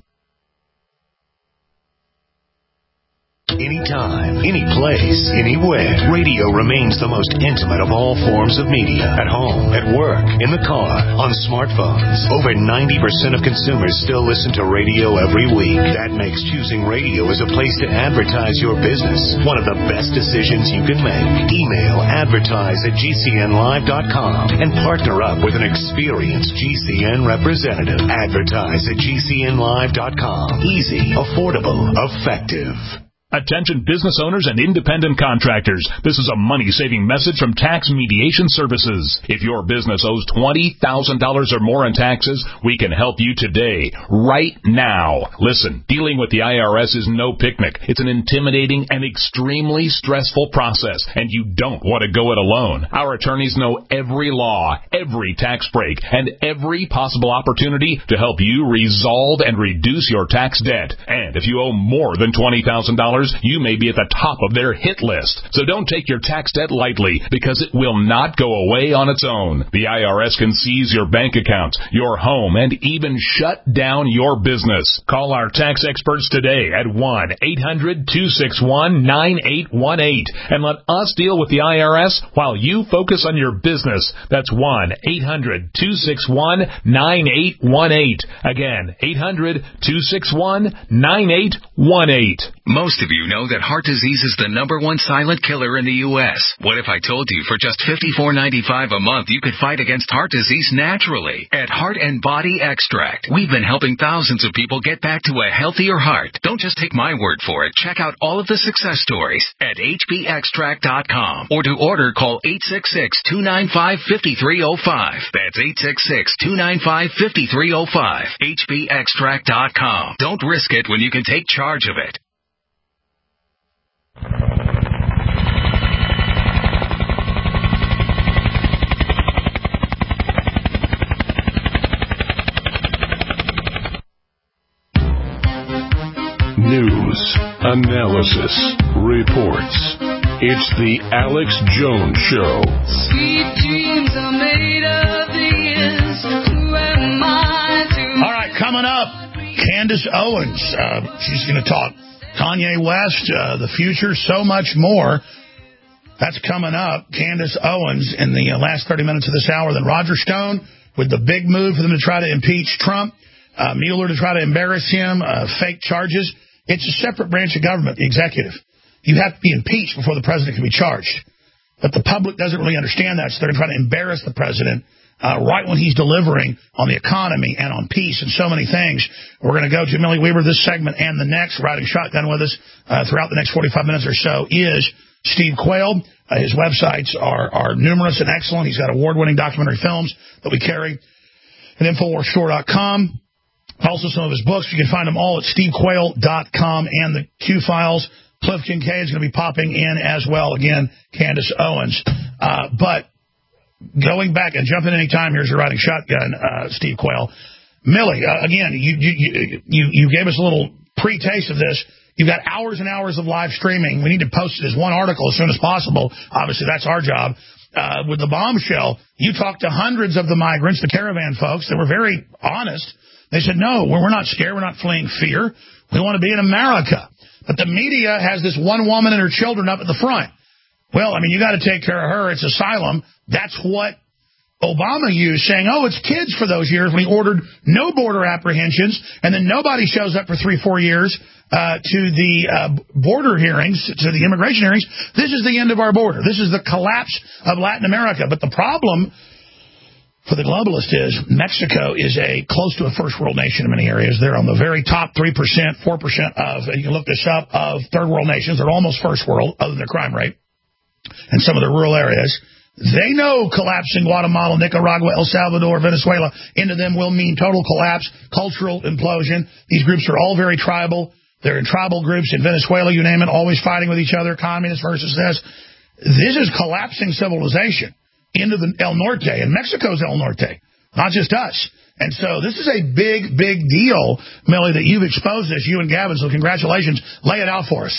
Anytime, any place, anywhere, radio remains the most intimate of all forms of media. At home, at work, in the car, on smartphones. Over 90% of consumers still listen to radio every week. That makes choosing radio as a place to advertise your business one of the best decisions you can make. Email advertise@gcnlive.com and partner up with an experienced GCN representative. Advertise at gcnlive.com. Easy, affordable, effective. Attention business owners and independent contractors. This is a money-saving message from Tax Mediation Services. If your business owes $20,000 or more in taxes, we can help you today, right now. Listen, dealing with the IRS is no picnic. It's an intimidating and extremely stressful process, and you don't want to go it alone. Our attorneys know every law, every tax break, and every possible opportunity to help you resolve and reduce your tax debt. And if you owe more than $20,000, you may be at the top of their hit list. So don't take your tax debt lightly, because it will not go away on its own. The IRS can seize your bank accounts, your home, and even shut down your business. Call our tax experts today at 1-800-261-9818 and let us deal with the IRS while you focus on your business. That's 1-800-261-9818. Again, 800-261-9818. Most of you know that heart disease is the #1 silent killer in the U.S. What if I told you for just $54.95 a month you could fight against heart disease naturally? At Heart and Body Extract, we've been helping thousands of people get back to a healthier heart. Don't just take my word for it. Check out all of the success stories at hbextract.com. Or to order, call 866-295-5305. That's 866-295-5305. hbextract.com. Don't risk it when you can take charge of it. News, analysis, reports. It's the Alex Jones Show. Sweet dreams are made of these. Who am I to... All right, coming up, Candace Owens. She's going to talk Kanye West, the future, so much more. That's coming up. Candace Owens in the last 30 minutes of this hour. Then Roger Stone with the big move for them to try to impeach Trump. Mueller to try to embarrass him. Fake charges. It's a separate branch of government, the executive. You have to be impeached before the president can be charged. But the public doesn't really understand that, so they're trying to embarrass the president right when he's delivering on the economy and on peace and so many things. We're going to go to Millie Weaver this segment and the next. Riding shotgun with us throughout the next 45 minutes or so is Steve Quayle. His websites are numerous and excellent. He's got award-winning documentary films that we carry at InfoWarsStore.com. Also some of his books. You can find them all at stevequayle.com and the Q Files. Cliff Kincaid is going to be popping in as well. Again, Candace Owens. But going back and jumping any time, here's your riding shotgun, Steve Quayle. Millie, again, you gave us a little pre-taste of this. You've got hours and hours of live streaming. We need to post it as one article as soon as possible. Obviously, that's our job. With the bombshell, you talked to hundreds of the migrants, the caravan folks, that were very honest. They said, no, we're not scared. We're not fleeing fear. We want to be in America. But the media has this one woman and her children up at the front. Well, I mean, you got to take care of her. It's asylum. That's what Obama used, saying, oh, it's kids for those years when he ordered no border apprehensions, and then nobody shows up for 3-4 years to the border hearings, to the immigration hearings. This is the end of our border. This is the collapse of Latin America. But the problem for the globalist is Mexico is close to a first world nation in many areas. They're on the very top 3%, 4% of, and you can look this up, of third world nations. They're almost first world, other than their crime rate, and some of the rural areas. They know collapsing Guatemala, Nicaragua, El Salvador, Venezuela into them will mean total collapse, cultural implosion. These groups are all very tribal. They're in tribal groups in Venezuela, you name it, always fighting with each other, communists versus this. This is collapsing civilization into the El Norte, and Mexico's El Norte, not just us. And so this is a big, big deal, Millie, that you've exposed this, you and Gavin, so congratulations. Lay it out for us.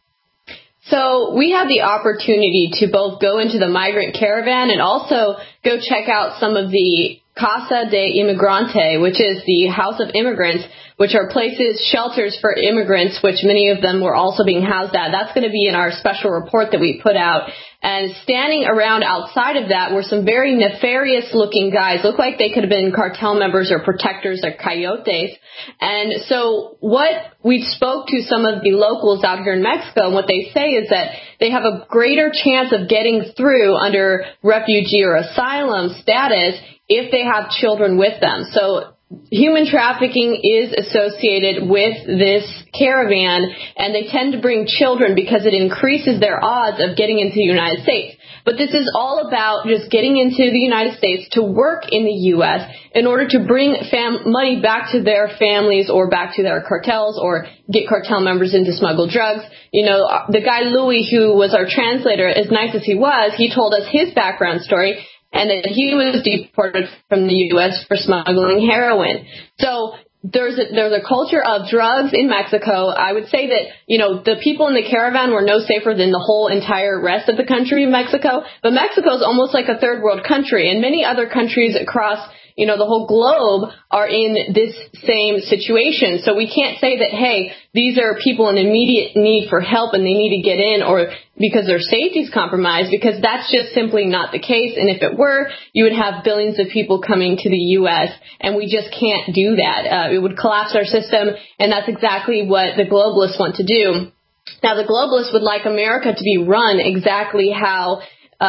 So we had the opportunity to both go into the migrant caravan and also go check out some of the Casa de Inmigrante, which is the House of Immigrants, which are places, shelters for immigrants, which many of them were also being housed at. That's going to be in our special report that we put out. And standing around outside of that were some very nefarious-looking guys. Looked like they could have been cartel members or protectors or coyotes. And so what we spoke to some of the locals out here in Mexico, and what they say is that they have a greater chance of getting through under refugee or asylum status if they have children with them. So human trafficking is associated with this caravan, and they tend to bring children because it increases their odds of getting into the United States. But this is all about just getting into the United States to work in the U.S. in order to bring money back to their families or back to their cartels or get cartel members in to smuggle drugs. You know, the guy Louis, who was our translator, as nice as he was, he told us his background story, and that he was deported from the U.S. for smuggling heroin. So there's a culture of drugs in Mexico. I would say that, you know, the people in the caravan were no safer than the whole entire rest of the country of Mexico. But Mexico is almost like a third world country, and many other countries across, you know, the whole globe are in this same situation. So we can't say that, hey, these are people in immediate need for help and they need to get in, or because their safety is compromised, because that's just simply not the case. And if it were, you would have billions of people coming to the U.S., and we just can't do that. It would collapse our system, and that's exactly what the globalists want to do. Now, the globalists would like America to be run exactly how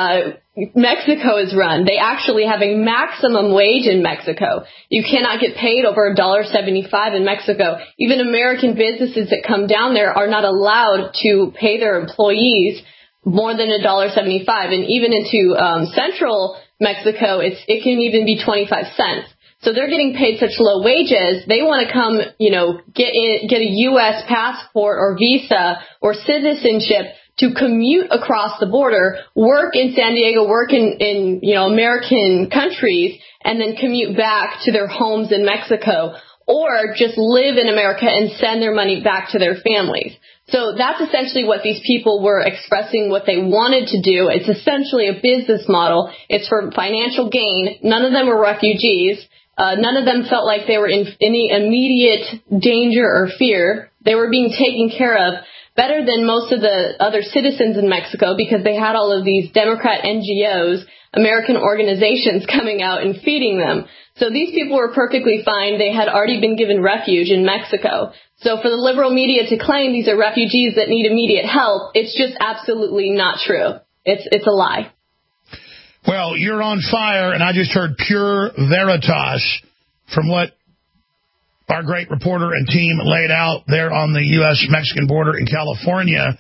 Mexico is run. They actually have a maximum wage in Mexico. You cannot get paid over $1.75 in Mexico. Even American businesses that come down there are not allowed to pay their employees more than $1.75. And even into central Mexico, it can even be 25 cents. So they're getting paid such low wages. They want to come, you know, get a U.S. passport or visa or citizenship to commute across the border, work in San Diego, work in you know, American countries, and then commute back to their homes in Mexico, or just live in America and send their money back to their families. So that's essentially what these people were expressing, what they wanted to do. It's essentially a business model. It's for financial gain. None of them were refugees. None of them felt like they were in any immediate danger or fear. They were being taken care of better than most of the other citizens in Mexico, because they had all of these Democrat NGOs, American organizations, coming out and feeding them. So these people were perfectly fine. They had already been given refuge in Mexico. So for the liberal media to claim these are refugees that need immediate help, it's just absolutely not true. It's a lie. Well, you're on fire, and I just heard pure veritas from what our great reporter and team laid out there on the U.S.-Mexican border in California.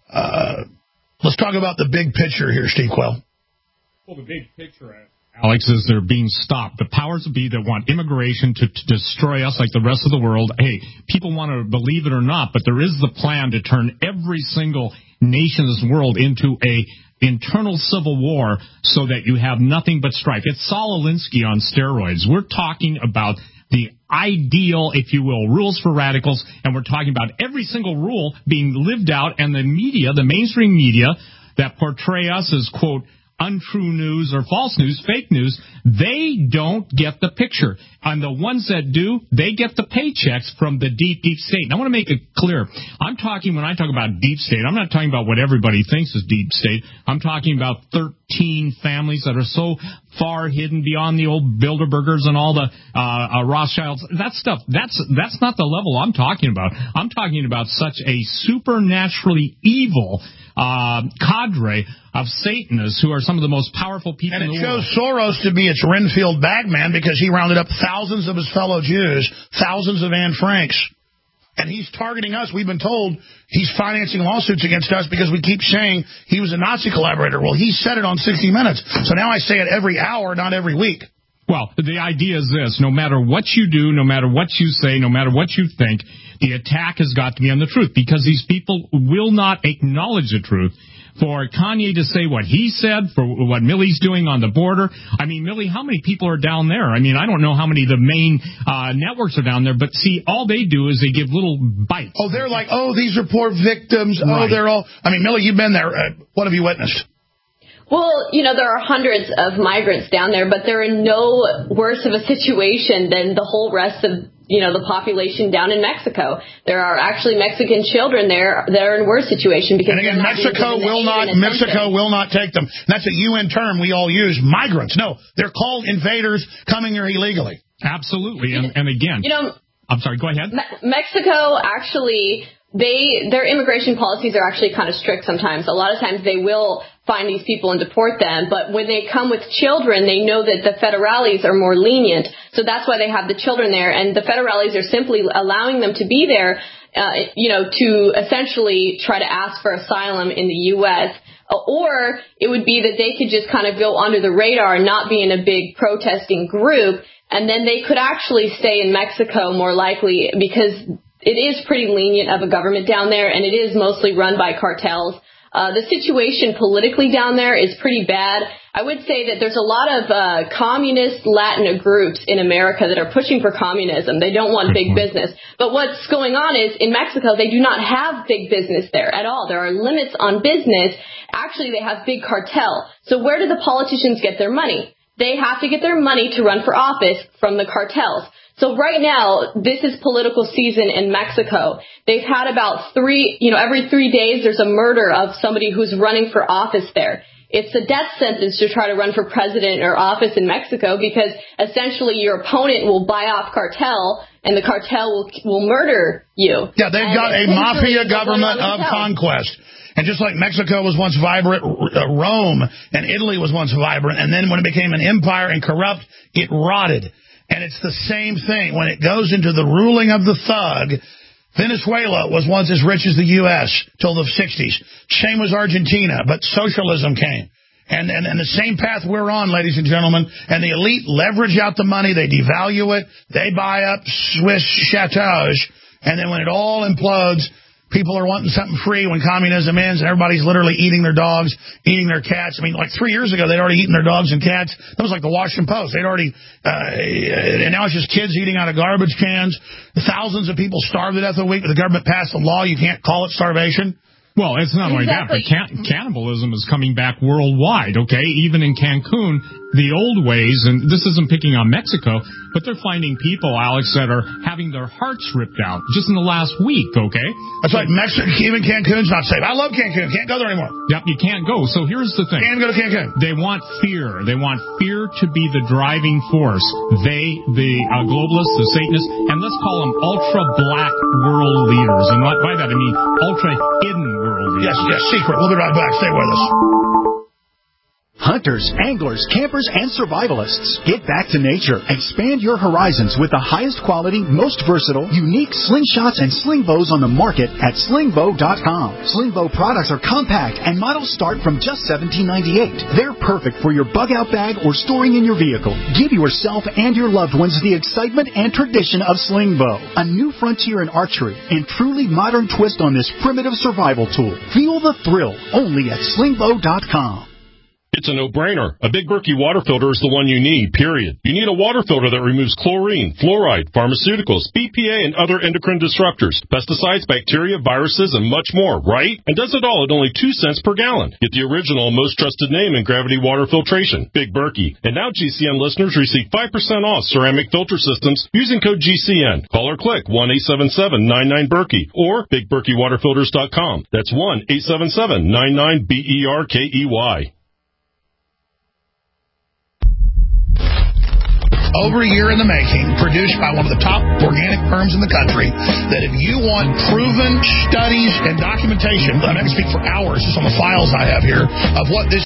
Let's talk about the big picture here, Steve Quayle. Well, the big picture, Alex, is they're being stopped. The powers that be that want immigration to destroy us like the rest of the world. Hey, people want to believe it or not, but there is the plan to turn every single nation in this world into a internal civil war so that you have nothing but strife. It's Saul Alinsky on steroids. We're talking about the ideal, if you will, rules for radicals, and we're talking about every single rule being lived out, and the media, the mainstream media, that portray us as, quote, untrue news or false news, fake news, they don't get the picture. And the ones that do, they get the paychecks from the deep, deep state. And I want to make it clear. When I talk about deep state, I'm not talking about what everybody thinks is deep state. I'm talking about 13 families that are so far hidden beyond the old Bilderbergers and all the Rothschilds. That stuff, that's not the level I'm talking about. I'm talking about such a supernaturally evil cadre of Satanists who are some of the most powerful people in the world. And it shows Soros to be its Renfield bagman because he rounded up thousands of his fellow Jews, thousands of Anne Franks. And he's targeting us. We've been told he's financing lawsuits against us because we keep saying he was a Nazi collaborator. Well, he said it on 60 Minutes. So now I say it every hour, not every week. Well, the idea is this. No matter what you do, no matter what you say, no matter what you think, the attack has got to be on the truth because these people will not acknowledge the truth. For Kanye to say what he said, for what Milley's doing on the border. I mean, Milley, how many people are down there? I mean, I don't know how many of the main networks are down there, but see, all they do is they give little bites. Oh, they're like, oh, these are poor victims. Right. Oh, they're all... I mean, Milley, you've been there. What have you witnessed? Well, there are hundreds of migrants down there, but they're in no worse of a situation than the whole rest of, the population down in Mexico. There are actually Mexican children there that are in a worse situation because... And again, Mexico will not take them. That's a UN term we all use, migrants. No, they're called invaders coming here illegally. Absolutely. And again... I'm sorry, go ahead. Mexico actually... Their immigration policies are actually kind of strict sometimes. A lot of times they will find these people and deport them, but when they come with children, they know that the federales are more lenient. So that's why they have the children there, and the federales are simply allowing them to be there, to essentially try to ask for asylum in the U.S., or it would be that they could just kind of go under the radar and not be in a big protesting group, and then they could actually stay in Mexico more likely because it is pretty lenient of a government down there, and it is mostly run by cartels. The situation politically down there is pretty bad. I would say that there's a lot of communist Latin groups in America that are pushing for communism. They don't want big business. But what's going on is in Mexico, they do not have big business there at all. There are limits on business. Actually, they have big cartel. So where do the politicians get their money? They have to get their money to run for office from the cartels. So right now, this is political season in Mexico. They've had about every 3 days there's a murder of somebody who's running for office there. It's a death sentence to try to run for president or office in Mexico because essentially your opponent will buy off cartel and the cartel will murder you. Yeah, they've got a mafia government of conquest. And just like Mexico was once vibrant, Rome and Italy was once vibrant, and then when it became an empire and corrupt, it rotted. And it's the same thing. When it goes into the ruling of the thug, Venezuela was once as rich as the U.S. till the 60s. Same was Argentina, but socialism came. And the same path we're on, ladies and gentlemen. And the elite leverage out the money. They devalue it. They buy up Swiss chateaus. And then when it all implodes, people are wanting something free when communism ends, and everybody's literally eating their dogs, eating their cats. I mean, like 3 years ago, they'd already eaten their dogs and cats. That was like the Washington Post. They'd already, and now it's just kids eating out of garbage cans. Thousands of people starve to death a week, but the government passed a law. You can't call it starvation. Well, it's not only that, but cannibalism is coming back worldwide, okay? Even in Cancun, the old ways, and this isn't picking on Mexico, but they're finding people, Alex, that are having their hearts ripped out just in the last week, okay? That's right. Mexico, even Cancun's not safe. I love Cancun. Can't go there anymore. Yep, you can't go. So here's the thing. Can't go to Cancun. They want fear. They want fear to be the driving force. They, the globalists, the Satanists, and let's call them ultra-black world leaders. And by that I mean ultra-hidden world leaders. Yes, secret. We'll be right back. Stay with us. Hunters, anglers, campers, and survivalists. Get back to nature. Expand your horizons with the highest quality, most versatile, unique slingshots and sling bows on the market at slingbow.com. Slingbow products are compact and models start from just $17.98. They're perfect for your bug-out bag or storing in your vehicle. Give yourself and your loved ones the excitement and tradition of Slingbow, a new frontier in archery and truly modern twist on this primitive survival tool. Feel the thrill only at slingbow.com. It's a no-brainer. A Big Berkey water filter is the one you need, period. You need a water filter that removes chlorine, fluoride, pharmaceuticals, BPA, and other endocrine disruptors, pesticides, bacteria, viruses, and much more, right? And does it all at only 2 cents per gallon. Get the original, most trusted name in gravity water filtration, Big Berkey. And now GCN listeners receive 5% off ceramic filter systems using code GCN. Call or click 1-877-99-BERKEY or BigBerkeyWaterFilters.com. That's 1-877-99-BERKEY. Over a year in the making, produced by one of the top organic firms in the country, that if you want proven studies and documentation, I'm not going to speak for hours, just on the files I have here, of what this